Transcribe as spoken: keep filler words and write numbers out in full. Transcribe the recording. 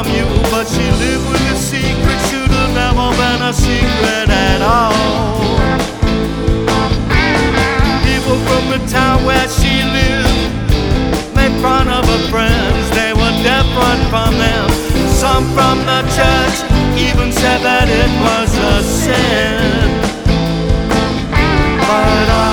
from you, but she lived with a secret. Should have never been a secret at all. People from the town where she lived made fun of her friends. They were different from them. Some from the church even said that it was a sin. But I